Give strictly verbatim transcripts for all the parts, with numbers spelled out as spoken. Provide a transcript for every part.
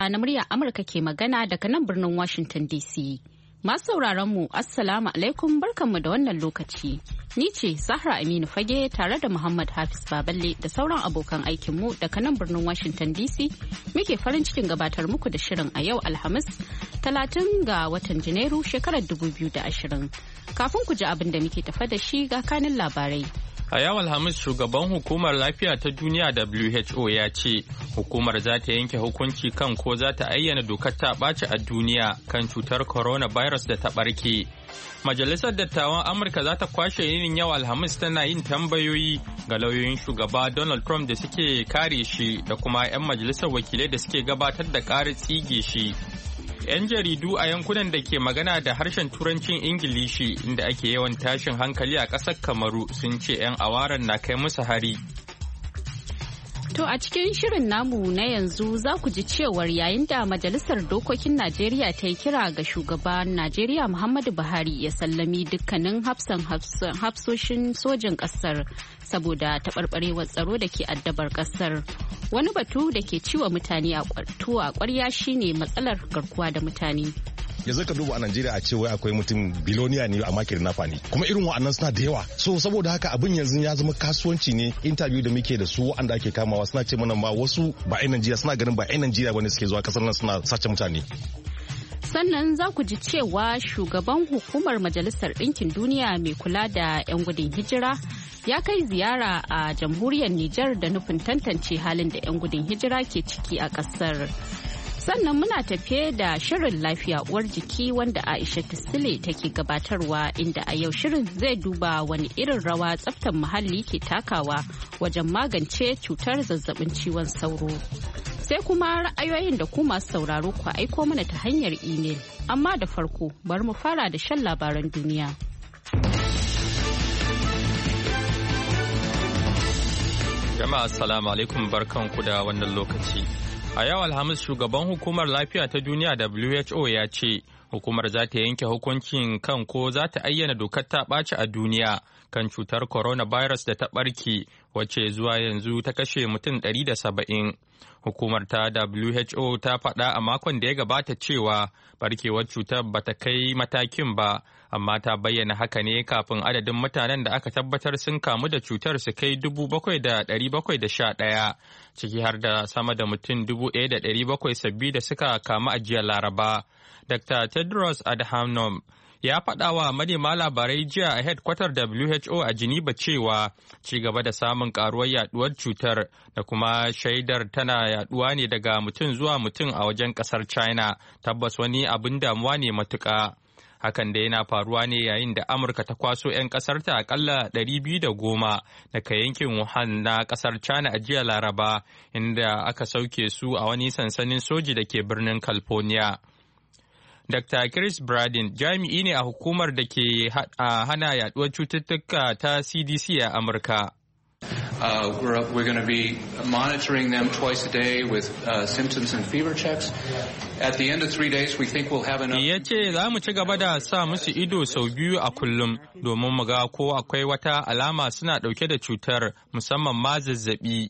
na murya Amurka ke magana daga nan birnin Washington D C. Masu sauraron mu Assalamu alaikum barkanmu da wannan lokaci. Ni ce Zahra Aminu Fage tare da Muhammad Hafiz Baballe da sauran abokan aikinmu daga nan birnin Washington D C muke farin cikin gabatar muku da shirin a yau Alhamis talatin ga watan Janairu shekarar dubu biyu da ashirin. Kafin ku ji abin da muke tafa da shi ga kanin labarai. A yau Alhamis shugaban hukumar lafiya ta duniya W H O ya ce hukumar za ta yanke hukunci kan ko za ta ayyana dokar ta ɓaci a duniya kan cutar coronavirus da ta ɓarke. Majalisar Dattawan Amurka za ta kwashe yinin yau Alhamis tana yin tambayoyi ga lauyoyin shugaba Donald Trump da suke kare shi da kuma 'yan majalisar wakilai da suke gabatar da ƙarar tsige shi. 'Yan jaridu a yankunan da ke magana da harshen turancin Ingilishi inda ake yawan tashin hankali a ƙasar Kamaru sun ce 'yan awaran na kai musu hari. To a cikin shirin namu na yanzu za ku ji cewar yayin da Majalisar Dokokin Najeriya ta yi kira ga shugaban Najeriya Muhammadu Buhari ya sallami dukkanin hafsan hafsoshin sojin ƙasar saboda taɓarɓarewar tsaro da ke addabar ƙasar. Wani batu da ke ciwa mutane a ƙwarya shine matsalar garkuwa da mutane. Yanzu ka duba a Najeriya a ce wai akwai mutum biloniya ne amma kidnapper ne kuma irin wa'annan suna da yawa so saboda haka abin yanzu ya zama kasuwanci ne. Interview da muke da su wanda ake kamawa suna ce mana ma wasu ba 'yan Najeriya suna ganin ba 'yan Najeriya bane suke zuwa kasar nan suna sace mutane. Sannan za ku ji cewa shugaban hukumar Majalisar Ɗinkin Duniya mai kula da 'yan gudun hijira ya kai ziyara a jamhuriyar Nijar da nufin tantance halin da 'yan gudun hijira ke ciki a ƙasar. Sannan muna tafe da shirin lafiya uwar jiki wanda Aisha Tisile take gabatarwa inda a yau shirin zai duba wani irin rawa tsaftar muhalli ke takawa wajen magance cutar zazzabin ciwon sauro. Sai kuma ra'ayoyin da ku masu sauraro ku aiko mana ta hanyar imel. Amma da farko bari mu fara da shan labaran duniya. Jama'a assalamu alaikum barkanku da wannan lokaci. A yau Alhamis shugaban hukumar lafiya ta duniya W H O ya ce hukumar za ta yanke hukuncin kan ko za ta ayyana dokar ta ɓaci a duniya kan cutar coronavirus da ta ɓarke wacce zuwa yanzu ta kashe mutum ɗari da saba'in. Hukumar ta W H O ta faɗa a makon da ya gabata cewa barkewar cutar ba ta kai matakin ba, amma ta bayyana haka ne kafin adadin mutanen da aka tabbatar sun kamu da cutar su kai dubu bakwai da ɗari bakwai da sha ɗaya, ciki har da sama da mutum dubu ɗaya da ɗari bakwai sabbi da suka kamu a jiya Laraba. Doctor Tedros Adhanom ya faɗa wa manema labarai jiya a headquarter W H O a Geneva cewa ci gaba da samun karuwar yaduwar cutar da kuma shaidar tana yaduwa ne daga mutum zuwa mutum a wajen ƙasar China tabbas wani abin damuwa ne matuƙa. Hakan da yana faruwa ne yayin da Amurka ta kwaso 'yan ƙasarta akalla ɗari biyu da goma daga yankin Wuhan na ƙasar China a jiya Laraba inda aka sauke su a wani sansanin soji da ke birnin California. Doctor Chris Bradin jami'i ne a hukumar da ke hana yaduwar cututtuka ta C D C a Amurka. Uh, we're we're going to be monitoring them twice a day with uh, symptoms and fever checks. At the end of three days, we think we'll have enough. Ya ce za mu ci gaba da sa musu ido sau biyu a kullum domin mu ga ko akwai wata alama suna ɗauke da cutar musamman ma zazzabi.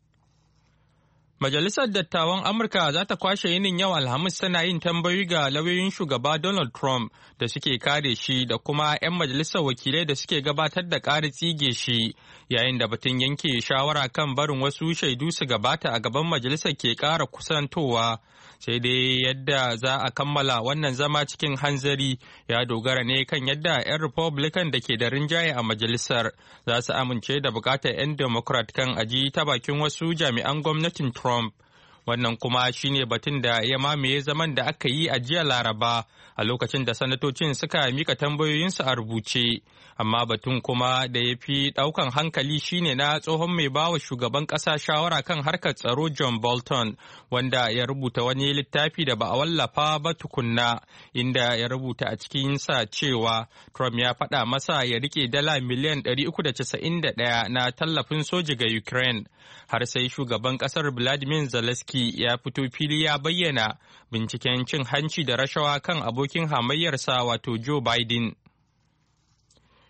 Majalisar Dattawan Amurka za ta kwashe yinin yau Alhamis tana yin tambayoyi ga lauyoyin shugaba Donald Trump da suke kare shi da kuma 'yan majalisar wakilai da suke gabatar da ƙara tsige shi yayin da batun yanke shawara kan barin wasu shaidu su gabata a gaban majalisar ke ƙara kusantowa. Sai dai yadda za a kammala wannan zama cikin hanzari ya dogara ne kan yadda 'yan Republican da ke da rinjaye a majalisar za su amince da bukatar 'yan Democrat kan aji ta bakin wasu jami'an gwamnatin Trump. Wannan kuma shine batun da ya mamaye zaman da aka yi a jiya Laraba a lokacin da sanatocin suka mika tambayoyinsu a rubuce. Amma batun kuma da ya fi ɗaukan hankali shine na tsohon mai bawa shugaban ƙasa shawara kan harkar tsaro John Bolton, wanda ya rubuta wani littafi da ba a wallafa ba tukunna, inda ya rubuta a cikinsa cewa Trump ya faɗa masa ya rike dala miliyan ɗari uku da casa'in da ɗaya na tallafin soji ga Ukraine. Har sai shugaban ƙasar Vladimir Zelensky ya fito fili ya bayyana binciken cin hanci da rashawa kan abokin hamayyarsa wato Joe Biden.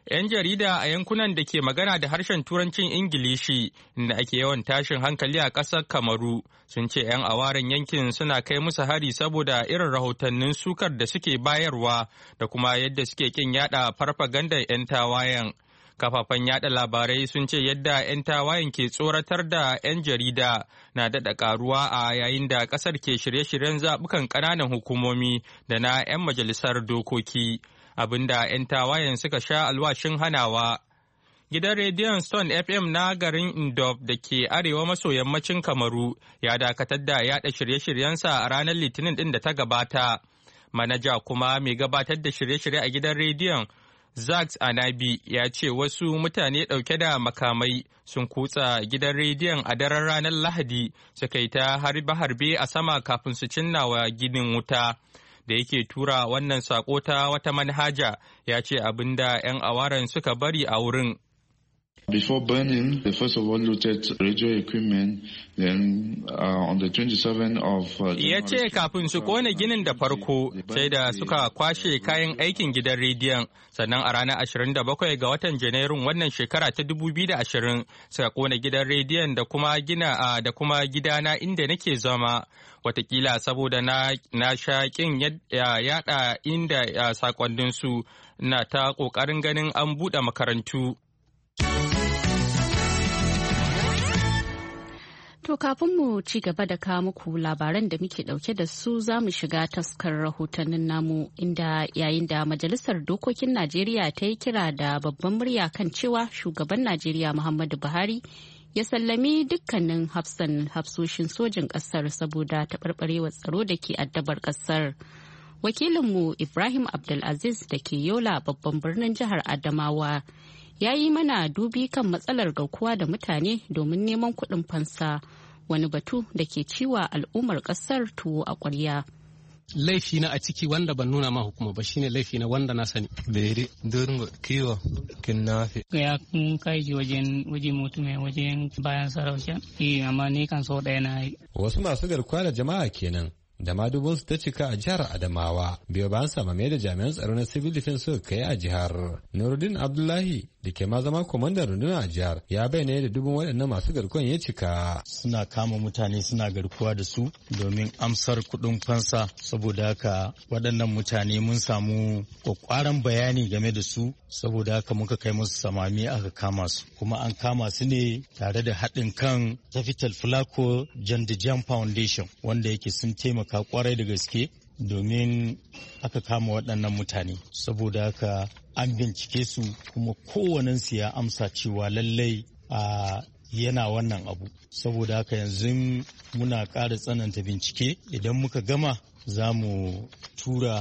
'Yan jarida a yankunan da ke magana da harshen Turancin Ingilishi inda ake yawan tashin hankali a ƙasar Kamaru sun ce 'yan awaren yankin suna kai musu hari saboda irin rahotannin sukar da suke bayarwa da kuma yadda suke kin yada farfagandar 'yan tawayen. Kafafen yada labarai sun ce yadda 'yan tawayen ke tsoratar da 'yan jarida na daɗa ƙaruwa a yayin da ƙasar ke shirye-shiryen zaɓukan ƙananan hukumomi da na 'yan majalisar dokoki. Abinda 'yan tawayen suka sha alwashin hanawa. Gidan rediyon Stone F M na garin Indop da ke arewa maso yammacin Kamaru ya dakatar da yada shirye-shiryensa a ranar Litinin ɗin da ta gabata. Manaja kuma mai gabatar da shirye-shirye a gidan rediyon Zax Anabi ya ce wasu mutane ɗauke da makamai sun kutsa gidan rediyon a daren ranar Lahadi suka yi ta harbe-harbe a sama kafin su cinna wa ginin wuta. Da yake tura wannan sako ta wata manhaja ya ce abin da 'yan awaren suka bari a wurin. Before burning, they first of all looted radio equipment, then uh, on the twenty-seventh of uh, Ya ce kafin su kone ginin da farko sai da suka kwashe kayan aikin gidan rediyon, sannan a ranar ashirin da bakwai ga watan Janairun wannan shekara ta dubu biyu da ashirin suka kone gidan rediyon da kuma gina uh, da kuma gidana inda nake zama. Watakila saboda na, na sha kin yada inda uh, sakonninsu na ta ƙoƙarin ganin an buɗe makarantu. To kafin mu ci gaba da kawo muku labaran da muke dauke da su za mu shiga taskar rahotannin namu inda yayin da Majalisar Dokokin Najeriya ta yi kira da babban murya kan cewa shugaban Najeriya Muhammadu Buhari ya sallami dukkanin hafsan hafsoshin sojin ƙasar saboda taɓarɓarewar tsaro da ke addabar ƙasar. Wakilinmu Ibrahim Abdulaziz da ke Yola babban birnin jihar Adamawa ya yi mana dubi kan matsalar garkuwa da mutane domin neman kuɗin fansa, wani batu da ke ciwa al'ummar ƙasar tuwo a ƙwarya. Laifi na a ciki wanda ban nuna ma hukuma ba shine laifi na wanda na sani. Bere don kiwo kinnafi. Ya kun kai ji wajen waje mutum wajen bayan sarauta. Eh amma ni kan so ɗaya na yi. Wasu masu garkuwa da jama'a kenan. Da ma dubunsu ta cika a jihar Adamawa biyo bayan samame da jami'an tsaro na civil defense suka kai a jihar. Nuruddin Abdullahi da ke ma zama kwamandan rundunar a jihar ya bayyana yadda dubun waɗannan masu garkuwan ya cika. Suna kama mutane suna garkuwa da su domin amsar kuɗin fansa, saboda haka waɗannan mutane mun samu kwakwaran bayani game da su, saboda haka muka kai musu samami aka kama su, kuma an kama su ne tare da haɗin kan Capital Flaco Jandijan Foundation wanda yake sun taimaka kwarai da gaske domin aka kama waɗannan mutane. Saboda haka an bincike su kuma kowanensu ya amsa cewa lallai a yana wannan abu. Saboda haka yanzu muna ƙara tsananta bincike, idan muka gama za mu tura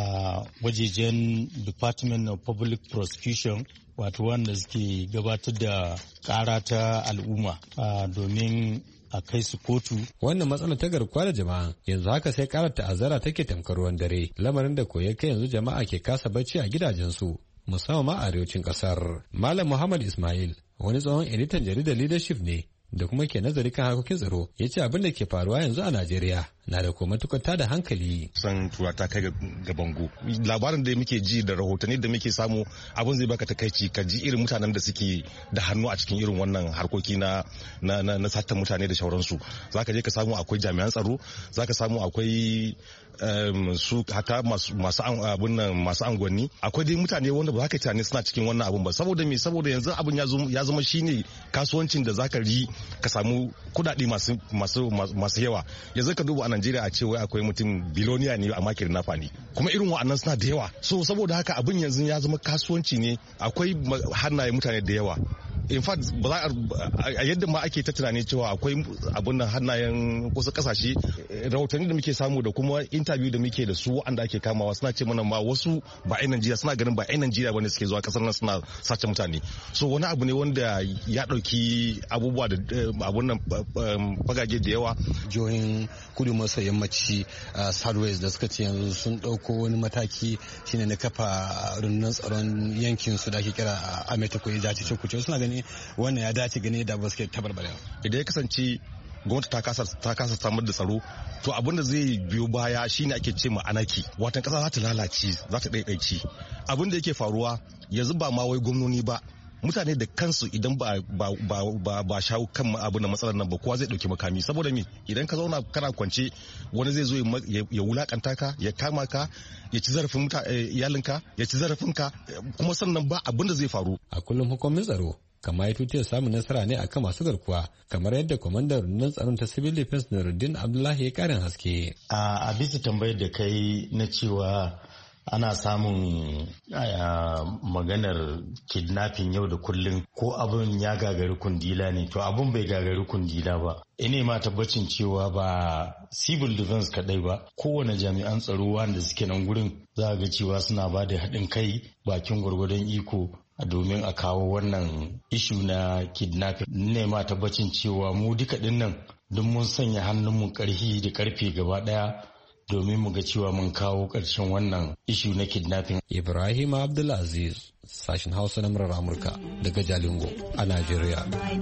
a wajejen Department of Public Prosecution, wato wanda suke gabatar da ƙara ta al'umma domin a kai su kotu. Wannan matsalar ta garkuwa da jama'a yanzu haka sai karar ta'azzara take tamkar ruwan dare, lamarin da koyar kai yanzu jama'a ke kasa bacci a gidajensu musamman ma a arewacin kasar. Malam Muhammad Ismail wani tsohon editan jaridar Leadership ne da kuma ke nazari kan harkokin tsaro, ya ce abin da ke faruwa yanzu a Najeriya na da kuma matukar da hankali. San tura ta kai ga bango. Labarin da muke ji da rahotanni da muke samu abin zai baka takaici, ka ji irin mutanen da suke da hannu a cikin irin wannan harkoki na na na, na satan mutane da shauransu. Zaka je ka samu akwai jami'an tsaro, zaka samu akwai um, su hata masu masu abun nan masu angwanni. Akwai dai mutane wanda ba za ka tunani suna cikin wannan abun ba, saboda me saboda yanzu abun ya zama shine kasuwancin da zaka yi ka samu kudade masu masu masu yawa. Yanzu ka duba a Najeriya a ce wai akwai mutum biloniya ne amma kidnapper ne, kuma irin wa'annan suna da yawa. So saboda haka abin yanzu ya zama kasuwanci ne, akwai hannaye mutane da yawa. In fact ba za a yadda ma ake ta tunani cewa akwai abun nan hannayen wasu kasashe, rahotanni da muke samu da kuma interview da muke da su wanda ake kamawa suna ce mana ma wasu ba ai Najeriya, suna ganin ba ai Najeriya bane suke zuwa kasar nan suna sace mutane. So wani abu ne wanda ya dauki abubuwa da abun nan fagage da yawa. Jihohin kudu maso yammaci Southwest da suka ce yanzu sun dauko wani mataki shine na kafa rundunar tsaron yankin su da ake kira Ametoko ya jace kuce, suna gani wannan ya dace gane da ba suke tabarbarewa. Idan ya kasance gwamnati ta kasa ta kasa samar da tsaro to abin da zai biyo baya shine ake ce ma anaki watan kasa za ta lalace za ta daidaici abin da yake faruwa yanzu ba ma wai gwamnoni ba mutane da kansu idan ba ba ba ba shawo kan abu na matsalar nan ba kowa zai dauki makami saboda me idan ka zauna kana kwance wani zai zo ya wulakanta ka ya kama ka ya ci zarafin iyalinka ya ci zarafin ka kuma sannan ba abin da zai faru a kullum hukumin tsaro kama ya tutiyar samun nasara ne akan masu garkuwa kamar yadda kwamandan rundunar tsaron ta civil defense Nuruddin Abdullahi ya karin haske a bisa tambayar da kai na cewa ana samun maganar kidnapping yau da kullum ko abin ya gagari kundila ne to abin bai gagari kundila ba ine ma tabbacin cewa ba civil defense kadai ba kowane jami'an tsaro wanda suke nan gurin za ga cewa suna ba da haɗin kai bakin gwargwadon iko domin a kawo wannan ishu na kidnapping ne ma tabbacin cewa mu duka dinnan duk mun sanya hannunmu karfi da karfe gaba daya domin mu ga cewa mun kawo ƙarshen wannan ishu na kidnapping. Ibrahim Abdulaziz, sashen Hausa na murar Amurka daga Jalingo a Najeriya.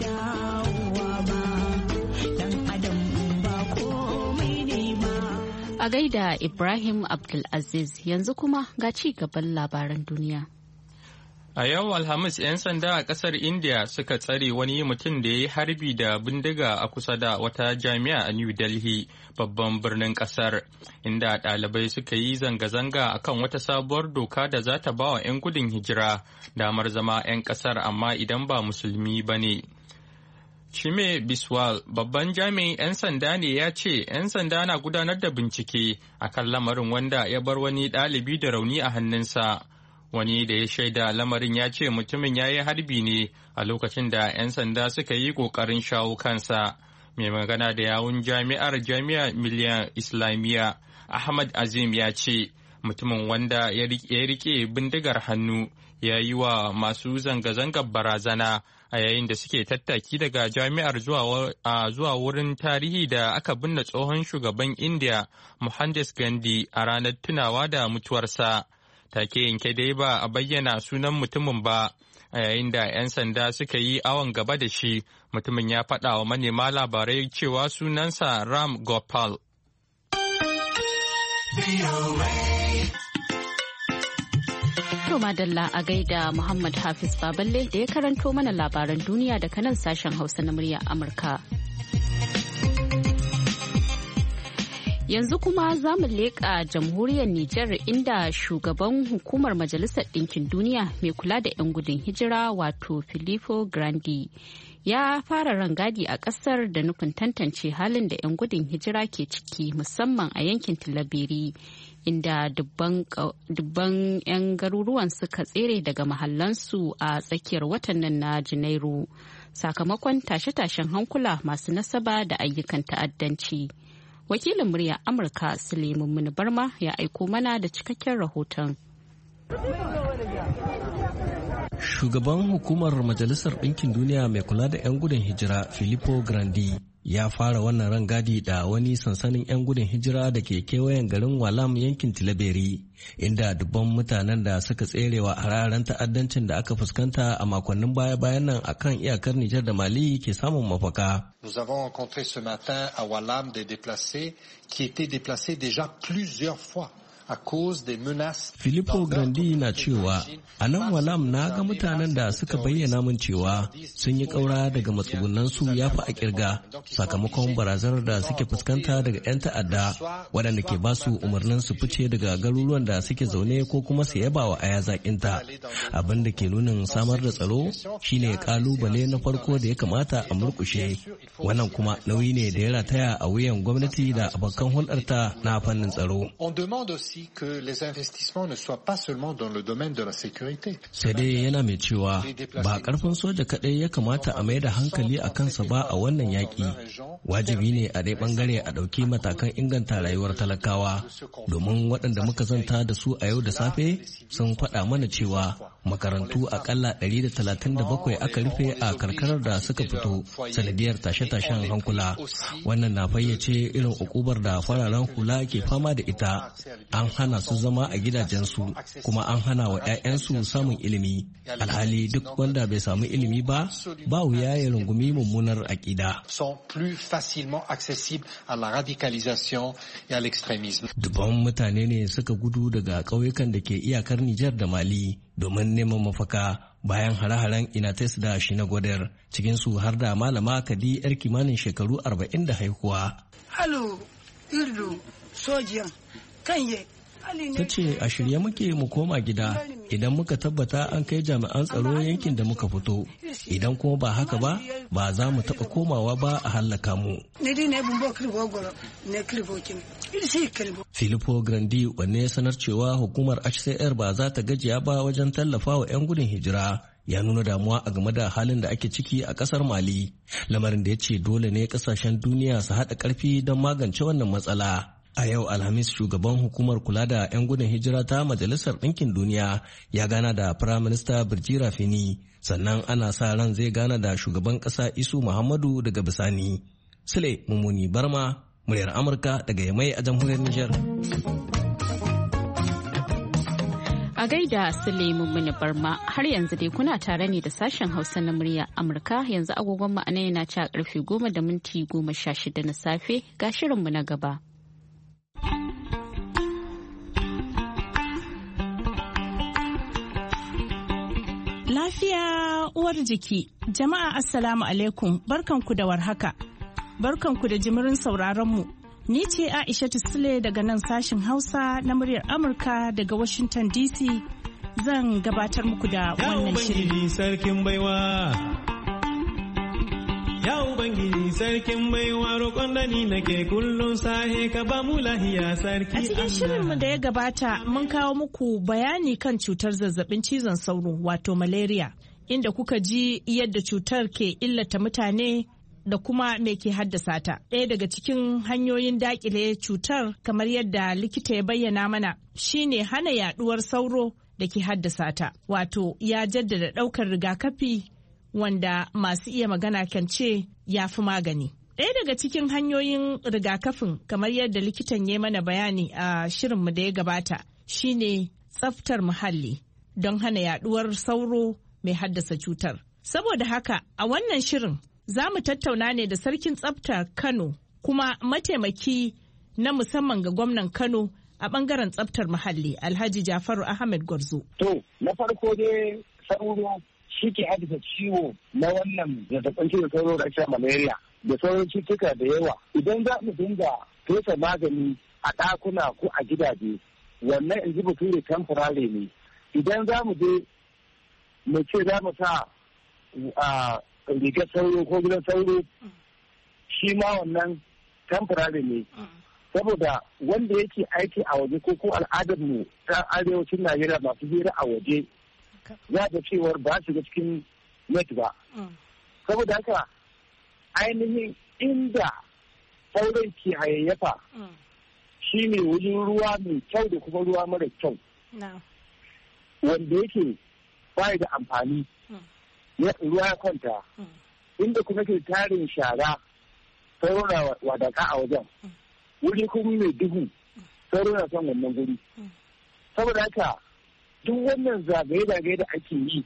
A gaida Ibrahim Abdulaziz yanzu kuma ga ci gaban labaran duniya. A yau Alhamis 'yan sanda a ƙasar India suka tsare wani mutum da ya yi harbi da bindiga a kusa da wata jami'a a New Delhi, babban birnin ƙasar, inda ɗalibai suka yi zanga-zanga akan wata sabuwar doka da za ta ba wa 'yan gudun hijira damar zama 'yan ƙasar amma idan ba musulmi ba ne. Chime Biswal, babban jami'in 'yan sanda ne ya ce 'yan sanda na gudanar da bincike akan lamarin wanda ya bar wani ɗalibi da rauni a hannunsa. Wani da ya shaida lamarin ya ce mutumin ya yi harbi ne a lokacin da 'yan sanda suka yi ƙoƙarin shawo kansa. Mai magana da yawun jami'ar jami'a miliyan Islamiyya Ahmad Azim ya ce mutumin wanda ya rike bindigar hannu ya yi wa masu zanga-zangar barazana a yayin da suke tattaki daga jami'ar zuwa wurin tarihi da aka binne tsohon shugaban India Mohandas Gandhi a ranar tunawa da mutuwarsa. Take yanke dai ba a bayyana sunan mutumin ba a yayin da 'yan sanda suka yi awon gaba da shi mutumin ya faɗa wa manema labarai cewa sunansa Ram Gopal. To madalla a gaida Muhammad Hafiz Baballe da ya karanto mana labaran duniya daga nan sashen Hausa na muryar Amurka. Yanzu kuma za mu leƙa jamhuriyar Nijar inda shugaban hukumar Majalisar Ɗinkin Duniya mai kula da 'yan gudun hijira wato Filippo Grandi ya fara rangadi a ƙasar da nufin tantance halin da 'yan gudun hijira ke ciki musamman a yankin Tilaberi inda dubban 'yan garuruwan suka tsere daga mahallansu a tsakiyar watan nan na Janairu sakamakon tashe-tashen hankula masu nasaba da ayyukan ta'addanci. Wakilin murya Amurka Suleiman Muni Barma ya aiko mana da cikakken rahoton. Shugaban hukumar Majalisar Ɗinkin Duniya mai kula da 'yan gudun hijira Filippo Grandi ya fara wannan rangadi da wani sansanin 'yan gudun hijira da ke kewayen garin Walam yankin Tilaberi, inda dubban mutanen da suka tserewa hararen ta'addancin da aka fuskanta a makonnin baya-bayan nan akan iyakar Nijar da Mali ke samun mafaka. Nous avons rencontré ce matin à Walam des déplacés qui étaient déplacés déjà plusieurs fois. Filippo Grandi na cewa a nan Walam na ga mutanen da suka bayyana min cewa sun yi ƙaura daga matsugunansu ya fi a kirga sakamakon barazanar da suke fuskanta daga 'yan ta'adda waɗanda ke ba su umarnin su fice daga garuruwan da suke zaune ko kuma su yaba wa aya zaƙinta. Abin da ke nunin samar da tsaro shine kalubale na farko da ya kamata a murƙushe. Wannan kuma nauyi ne da ya rataya a wuyan gwamnati da abokan hulɗarta na fannin tsaro. Que les investissements ne soient pas seulement dans le domaine de la sécurité. Sai dai yana mai cewa ba karfin soja kadai ya kamata a mai da hankali a kansa ba a wannan yaƙi. Wajibi ne a dai bangare a ɗauki matakan inganta rayuwar talakawa domin waɗanda muka zanta da su a yau da safe sun faɗa mana cewa makarantu akalla ɗari da talatin da bakwai aka rufe a karkarar da suka fito sanadiyar tashe-tashen hankula. Wannan na fayyace irin ukubar da fararen hula ke fama da ita. An an hana su zama a gidajensu kuma an hana wa 'ya'yansu samun ilimi. Alhali duk wanda bai samu ilimi ba, ba wuya ya rungumi mummunar aƙida. Dubban mutane ne suka gudu daga ƙauyukan da ke iyakar Nijar da Mali domin neman mafaka bayan hare-haren Inates da Shinagodar, cikinsu har da malama Kadi 'yar kimanin shekaru arba'in da haihuwa. Halo, Irdu, sojiyan, kanye. Ta ce a shirye muke mu koma gida idan muka tabbata an kai jami'an tsaro yankin da muka fito, idan kuma ba haka ba ba za mu taɓa komawa ba a hallaka mu. Filippo Grandi wanne ya sanar cewa hukumar H C R ba za ta gajiya ba wajen tallafa wa 'yan gudun hijira, ya nuna damuwa a game da halin da ake ciki a kasar Mali, lamarin da ya ce dole ne kasashen duniya su haɗa ƙarfi don magance wannan matsala. A yau Alhamis shugaban hukumar kula da 'yan gudun hijira ta Majalisar Ɗinkin Duniya ya gana da Firaminista Birji Rafini, sannan ana sa ran zai gana da shugaban ƙasa Isu Muhammadu daga bisani. Sule Mumuni Barma, muryar Amurka daga Yamai a jamhuriyar Nijar. A gaida Sule Mumuni Barma, har yanzu dai kuna tare ne da sashen Hausa na muryar Amurka. Yanzu agogon ma'ana yana ci a karfe goma da minti goma sha shida na safe, ga shirinmu na gaba. Lafiya uwar jiki, jama'a assalamu alaikum, barkanku da warhaka, barkanku da jimirin sauraronmu. Ni ce Aisha Sule daga nan sashin Hausa na muryar Amurka daga Washington D C zan gabatar muku da wannan shirin. Ya Ubangiji sarkin baiwa, ya Ubangiji sarkin baiwa, roƙon da ni nake kullum sahe ka ba mu lahiya sarki. A cikin shirinmu da ya gabata mun kawo muku bayani kan cutar zazzabin cizon sauro wato malaria, inda kuka ji yadda cutar ke illata mutane da kuma me ke haddasa ta. Ɗaya daga cikin hanyoyin daƙile cutar kamar yadda likita ya bayyana mana shine hana yaɗuwar sauro da ke haddasa ta. Wato ya jaddada ɗaukar rigakafi wanda masu iya magana kan ce ya fi magani. Ɗaya daga cikin hanyoyin rigakafin kamar yadda likitan ya mana bayani a shirinmu da ya gabata shine tsaftar muhalli don hana yaɗuwar sauro mai haddasa cutar. Saboda haka a wannan shirin za mu tattauna ne da sarkin tsaftar Kano kuma mataimaki na musamman ga gwamnan Kano a bangaren tsaftar muhalli Alhaji Jafaru Ahmed Gwarzo. To, na farko dai sauro shi ke haddasa ciwo na wannan zazzabin cizon sauro da ake malaria da sauran cutuka da yawa. Idan za mu dinga fesa magani a ɗakuna ko a gidaje, wannan in ji bature temporary ne. Idan za mu je mu ce za mu sa a rigar sauro ko gidan sauro, shi ma wannan temporary ne. Saboda wanda yake aiki a waje ko ko al'adar mu ta arewacin Najeriya masu hira a waje za ta cewar ba su ga cikin net ba. Saboda haka ainihin inda sauran ke hayayyafa shi ne wajen ruwa mai kyau da kuma ruwa mara kyau wanda yake bai da amfani. Ruwa ya kwanta inda kuma ke tarin shara sauro na wadaka a wajen wuri kuma mai duhu sauro na son wannan guri. Saboda haka duk wannan zagaye-zagaye da ake yi,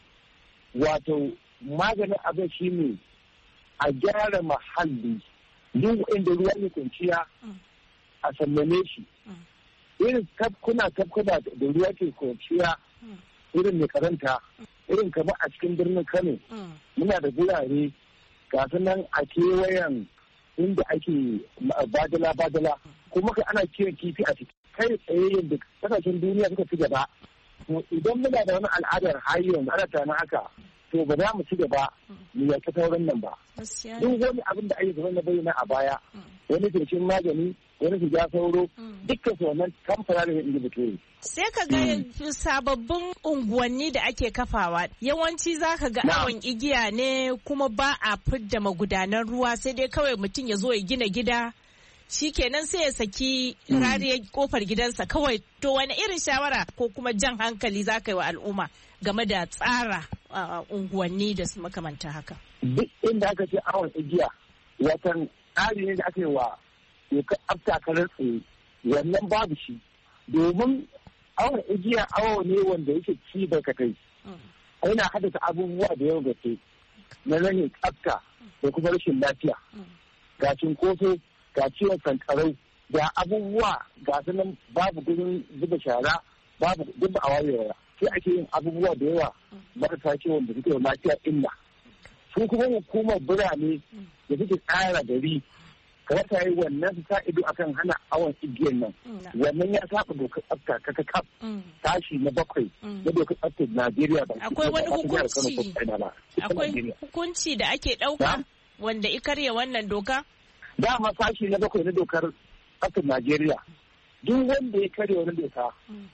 wato maganin abin shi ne a gyara muhalli duk inda ruwa ne kwanciya a sallame shi. Irin tafkuna tafkuna da ruwa ke kwanciya irin mai karanta irin kama a cikin birnin Kano muna da gurare gasu nan a kewayen inda ake badala badala kuma ka ana kiwon kifi a ciki kai tsaye yadda kasashen duniya suka ci gaba. To idan muna da wani al'adar har yanzu ana tana haka to ba za mu ci gaba mu yaki sauran nan ba. Duk wani abin da ake zama na bayyana a baya wani feshin magani wani shiga sauro dukkan su wannan kamfana da inda bature. Sai ka ga sababbin unguwanni da ake kafawa yawanci za ka ga awon igiya ne kuma ba a fidda magudanan ruwa sai dai kawai mutum ya zo ya gina gida shi kenan sai ya saki rariyar kofar gidansa kawai. To wani irin shawara ko kuma jan hankali za ka yi wa al'umma game da tsara unguwanni da su makamanta haka? Duk inda aka ce awon igiya watan tsari ne da aka yi wa dokar afta karar tsaye wannan babu shi. domin awon igiya awo ne wanda yake ci barkatai yana haddasa abubuwa da yawan gaske na rashin tsafta da kuma rashin lafiya ga cunkoso ga ciwon sankarau ga abubuwa ga sanan babu gurin zuba shara babu zuba a wayewa sai ake yin abubuwa da yawa marasa ciwon da suke da lafiya illa su kuma hukumar birane da suke tsara gari kamar ta yi wannan su sa ido akan hana awon igiyar nan wannan ya saba dokar tsafta kaka kaf tashi na bakwai na dokar tsaftar Najeriya ba akwai wani hukunci akwai hukunci da ake ɗauka wanda i karya wannan doka dama sashi na bakwai na dokar tsaftar Najeriya duk wanda ya karya wani doka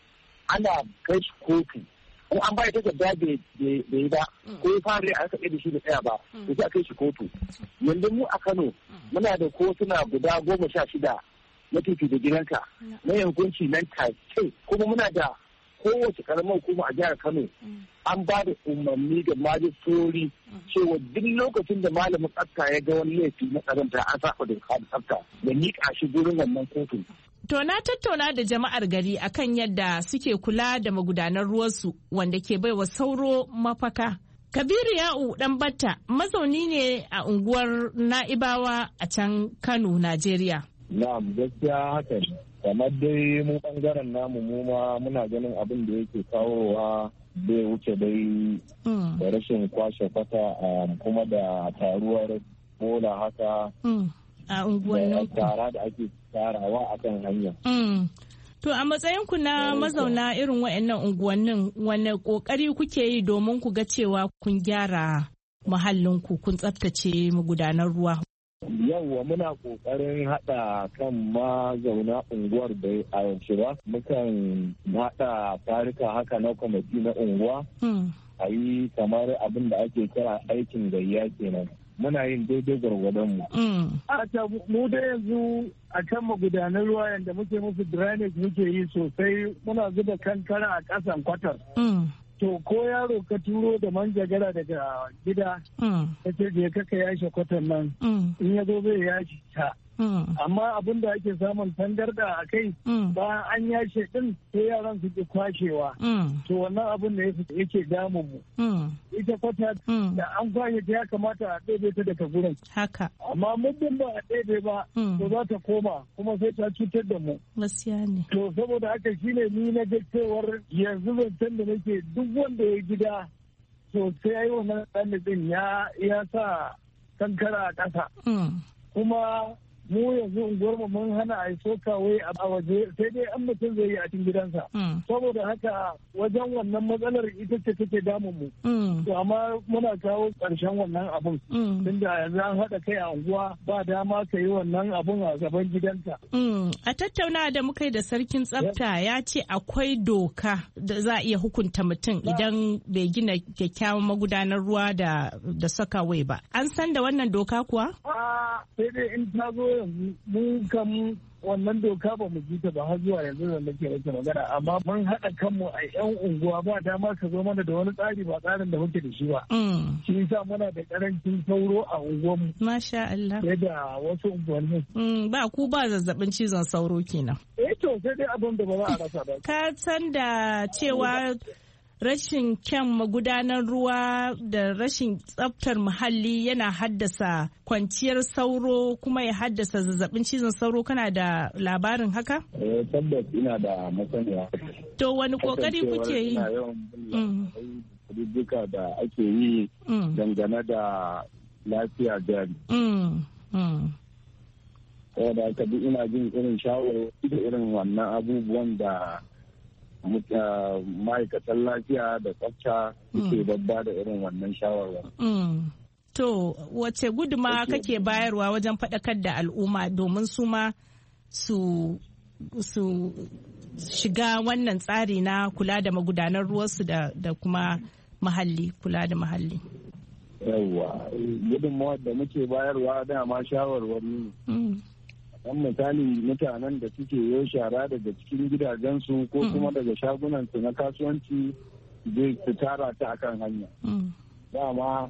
ana kai shi kotu ko an bai takarda da yi ba ko ya fara a aka da shi da tsaya ba to sai a kai shi kotu yanzu mu a Kano muna da kotuna guda goma sha shida na fifi da gidanka na yankunci nan take kuma muna da kowace karamar hukuma a jihar Kano an ba da umarni ga majistori cewa duk lokacin da malamin tsafta ya ga wani laifi na karanta an saba da tsafta da miƙa shi gurin wannan kotu. To na tattauna da jama'ar gari akan yadda suke kula da magudanar ruwansu wanda ke baiwa sauro mafaka. Kabiru Ya'u dan Batta mazauni ne a unguwar Na'ibawa a can Kano, Najeriya. Na'am, gaskiya haka ne. Kamar dai mu bangaren namu mu ma muna ganin abin da yake kawowa bai wuce dai da rashin kwashe kwata kuma da taruwar bola haka a unguwannin tara da ake tarawa a kan hanya. To a matsayinku na mazauna irin waɗannan unguwannin wane ƙoƙari kuke yi domin ku ga cewa kun gyara muhallinku kun tsaftace magudanar ruwa? Yawwa muna ƙoƙarin haɗa kan mazauna unguwar da a yanzu ba. Mukan haɗa tarika haka na kwamiti na unguwa. A yi kamar abin da ake kira aikin gayya kenan. Muna yin daidai gwargwadon mu. A ta mu da yanzu a kan magudanar ruwa yadda muke musu drainage muke yi sosai muna zuba kankara a ƙasan kwatar. To ko yaro ka turo da manjagara daga gida ka ce je kaka yashe kwatar nan in ya zo zai yashe ta. Amma abin da ake samun tangarda a kai bayan an yashe din sai yaran su ke kwashewa. To wannan abin da yake damun mu. Ita kwata da an kwashe ta ya kamata a ɗebe ta daga gurin. Haka. Amma muddin ba a ɗebe ba to za ta koma kuma sai ta cutar da mu. Gaskiya ne. To saboda haka shine ni na ga cewar yanzu zancen da nake duk wanda ya gida to sai ya yi wannan ɗan ya sa kankara a ƙasa. Kuma mu yanzu unguwarmu mun hana a yi sokawai a waje sai dai an mutum zai yi a cikin gidansa. Saboda haka wajen wannan matsalar ita ce take damun mu. To amma muna kawo ƙarshen wannan abun. Tunda yanzu an haɗa kai a unguwa ba dama ka yi wannan abun a gaban gidanka. A tattauna da muka yi da sarkin tsafta ya ce akwai doka da za a iya hukunta mutum idan bai gina kyakkyawan magudanar ruwa da da sokawai ba. An san da wannan doka kuwa? Sai dai in ta zo yanzu mun kan wannan doka ba mu ji ta ba har zuwa yanzu da nake rage magana amma mun haɗa kanmu a yan unguwa ba dama ka zo mana da wani tsari ba tsarin da muke da shi ba. Shi yasa muna da karancin sauro a unguwarmu. Masha Allah. Sai da wasu unguwanni. Ba ku ba zazzabin cizon sauro kenan. Eh to sai dai abin da ba za a rasa ba. Ka san da cewa rashin kyan magudanar ruwa da rashin tsaftar muhalli yana haddasa kwanciyar sauro kuma ya haddasa zazzabin cizon sauro, kana da labarin haka? Eh tabbas ina da masaniya. To wani kokari kuke yi? Duka da ake yi dangane da lafiya jari. Saboda haka duk ina jin irin shawarwari da irin wannan abubuwan da ma'aikatan lafiya da tsafta suke babba da irin wannan shawarwar. To, wace guduma kake bayarwa wajen faɗakar da al'umma domin su ma su shiga wannan tsari na kula da magudanar ruwansu da kuma mahalli, kula da mahalli? Yawwa, gudunmawar da muke bayarwa dama shawarwari ne. Dan misali mutanen da suke yo shara daga cikin gidajensu ko kuma daga shagunansu na kasuwanci zai su tara ta akan hanya. Dama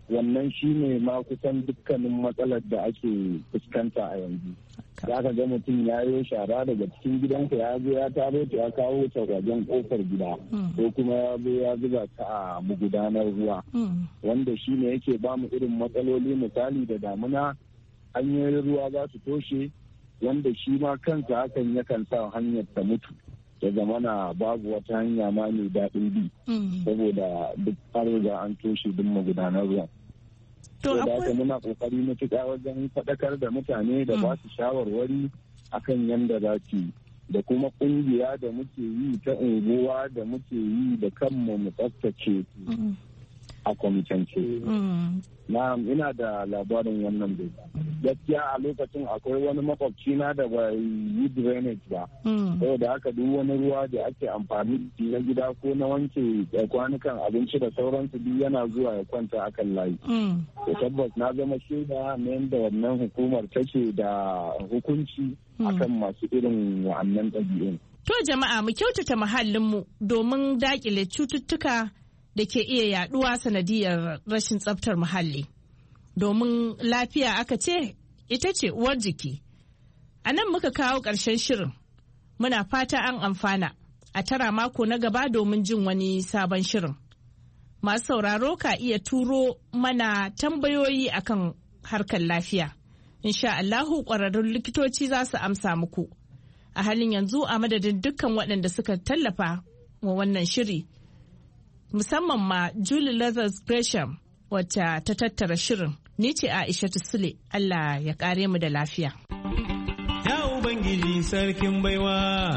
wannan shine ma kusan dukkanin matsalar da ake fuskanta a yanzu. Za ka ga mutum ya yi shara daga cikin gidanka ya zo ya taro ta ya kawo ta wajen kofar gida ko kuma ya zo ya zuba ta a magudanar ruwa wanda shine yake ba mu irin matsaloli misali da damuna hanyoyin ruwa za su toshe wanda shi ma kansa hakan yakan sa hanyar ta mutu ya zamana babu wata hanya ma mai daɗin bi saboda duk an riga an toshe duk magudanar ruwan. To da haka muna kokari matuƙa wajen faɗakar da mutane da ba su shawarwari akan yadda za su da kuma ƙungiya da muke yi ta unguwa da muke yi da kanmu mu tsaftace a kwamitance. Na ina da labarin wannan bai. Gaskiya a lokacin akwai wani makwabci na da bai yi drainage ba. Saboda haka duk wani ruwa da ake amfani na gida ko na wanke kwanukan abinci da sauransu duk yana zuwa ya kwanta akan layi. Da tabbas na zama shaida na yadda wannan hukumar take da hukunci akan masu irin wa'annan ɗabi'un. To jama'a mu kyautata muhallinmu domin daƙile cututtuka da ke iya yaduwa sanadiyar rashin tsaftar muhalli. Domin lafiya aka ce ita ce uwar jiki. A nan muka kawo ƙarshen shirin. Muna fata an amfana. A tara mako na gaba domin jin wani sabon shirin. Masu sauraro ka iya turo mana tambayoyi akan harkar lafiya. Insha Allahu ƙwararrun likitoci za su amsa muku. A halin yanzu a madadin dukkan waɗanda suka tallafa wa wannan shiri. Musamman ma Julie Leathers Gresham wacce ta tattara shirin. Ni ce Aisha Sule, Allah ya kare mu da lafiya. Ya Ubangiji sarkin baiwa.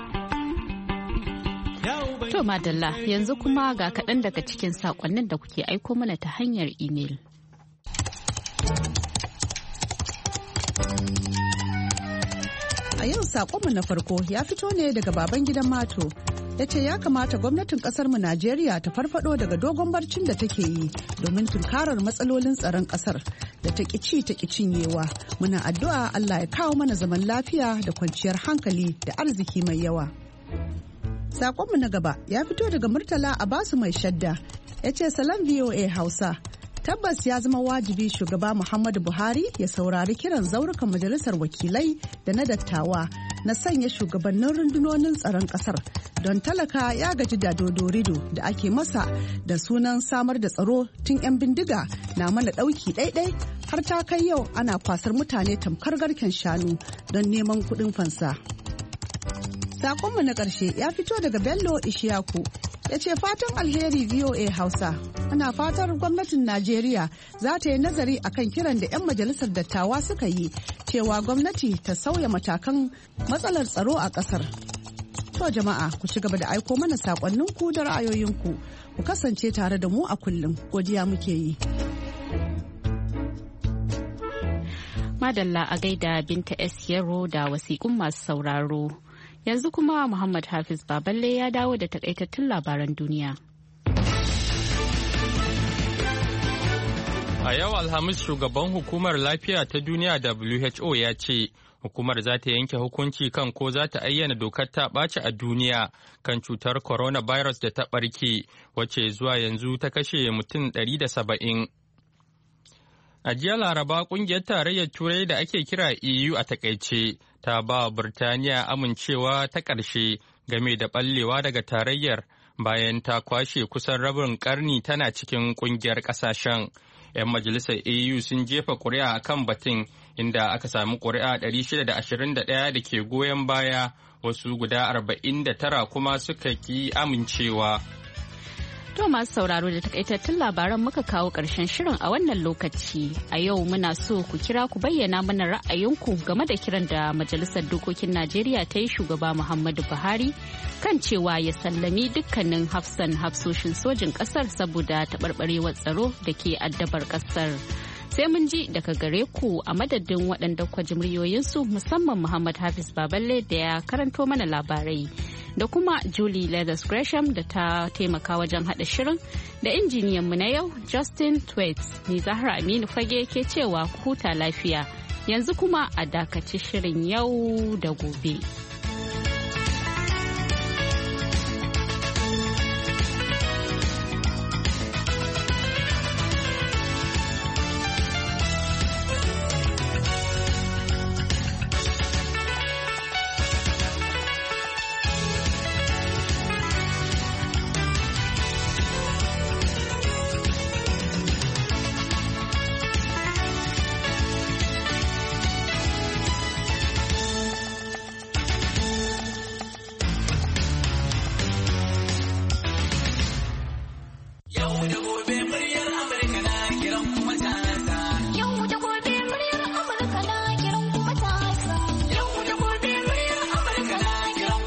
To madalla yanzu kuma ga kaɗan daga cikin saƙonnin da kuke aiko mana ta hanyar imel. A yau saƙonmu na farko ya fito ne daga baban gidan Mato. Ya ce ya kamata gwamnatin kasarmu Najeriya ta farfado daga dogon barcin da take yi domin tunkarar matsalolin tsaron kasar da ta ƙici ta cinyewa. Muna addu'a Allah ya kawo mana zaman lafiya da kwanciyar hankali da arziki mai yawa. Saƙonmu na gaba ya fito daga Murtala Abasu mai shadda. Ya ce salam V O A Hausa. Tabbas ya zama wajibi shugaba Muhammadu Buhari ya saurari kiran zaurukan majalisar wakilai da na dattawa na sanya shugabannin rundunonin tsaron kasar don talaka ya gaji da dodorido da ake masa da sunan samar da tsaro tun 'yan bindiga na mana ɗauki ɗaiɗai har ta kai yau ana kwasar mutane tamkar garken shanu don neman kuɗin fansa. Sakonmu na ƙarshe ya fito daga Bello Ishiyaku. Ya ce fatan alheri V O A Hausa. Ana fatar gwamnatin Najeriya za ta yi nazari akan kiran da 'yan majalisar dattawa suka yi cewa gwamnati ta sauya matakan matsalar tsaro a ƙasar. To jama'a ku ci gaba da aiko mana sakonninku da ra'ayoyinku. Ku kasance tare da mu a kullum. Godiya muke yi. Madalla a gaida Binta S Yaro da wasiƙun masu sauraro. Yanzu kuma Muhammad Hafiz Baballe ya dawo da takaitattun labaran duniya. A yau Alhamis shugaban hukumar lafiya ta duniya W H O ya ce hukumar za ta yanke hukunci kan ko za ta ayyana dokar ta ɓaci a duniya kan cutar coronavirus da ta ɓarke wacce zuwa yanzu ta kashe mutum ɗari da saba'in. A jiya Laraba kungiyar tarayyar Turai da ake kira E U a takaice ta ba wa Birtaniya amincewa ta ƙarshe game da ɓallewa daga tarayyar bayan ta kwashe kusan rabin ƙarni tana cikin kungiyar ƙasashen. 'Yan majalisar E U sun jefa ƙuri'a a kan batun inda aka sami ƙuri'a ɗari shida da ashirin da ɗaya da ke goyon baya wasu guda arba'in da tara kuma suka ki amincewa. To masu sauraro da takaitattun labaran muka kawo ƙarshen shirin a wannan lokaci. A yau muna so ku kira ku bayyana mana ra'ayinku game da kiran da Majalisar Dokokin Najeriya ta yi shugaba Muhammadu Buhari kan cewa ya sallami dukkanin hafsan hafsoshin sojin ƙasar saboda taɓarɓarewar tsaro da ke addabar ƙasar. Sai mun ji daga gare ku a madadin waɗanda kwa jimriyoyinsu musamman Muhammad Hafiz Baballe da ya karanto mana labarai. Da kuma Julie Leathers Gresham da ta taimaka wajen haɗa shirin da injiniyan mu na yau Justin Twaits ni Zahra Aminu Fage ke cewa huta lafiya yanzu kuma a dakaci shirin yau da gobe.